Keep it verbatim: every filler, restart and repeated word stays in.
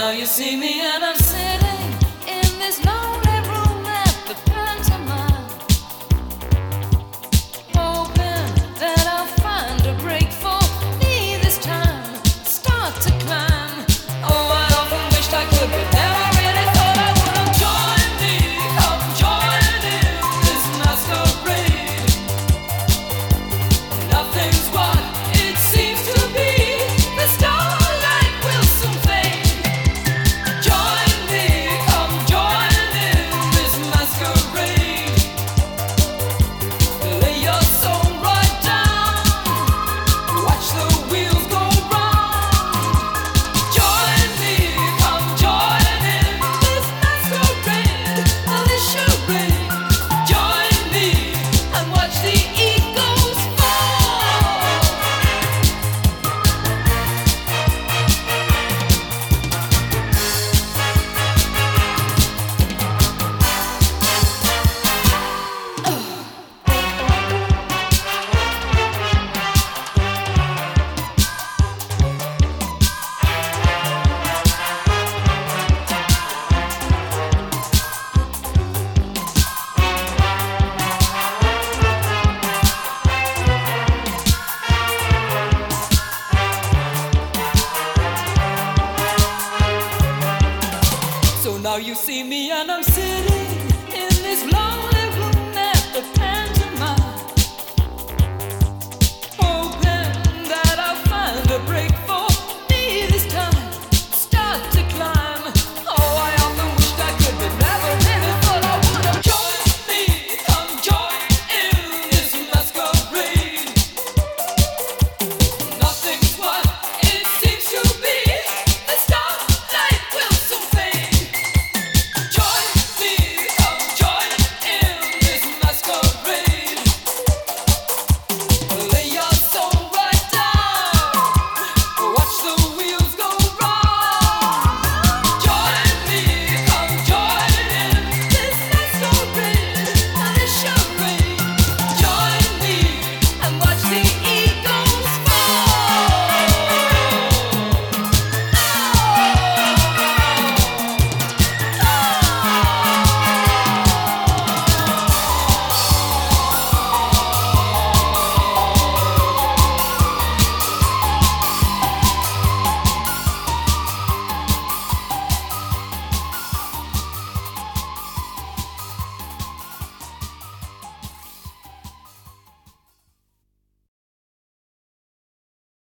now you see me and I'm sitting in this lonely room at the pantomime, hoping that I'll find a break for me this time. Start to climb. Oh, I often wished I could, but never really thought I would. Join me, come join in this masquerade. Nothing's what it seems to be. The starlight will soon fade. Join me, come join in this masquerade. Lay your soul right down, watch the wheels go round. Join me, come join in this masquerade, this charade. Join me and watch the eagles fall. So now you see me and I'm sitting in this long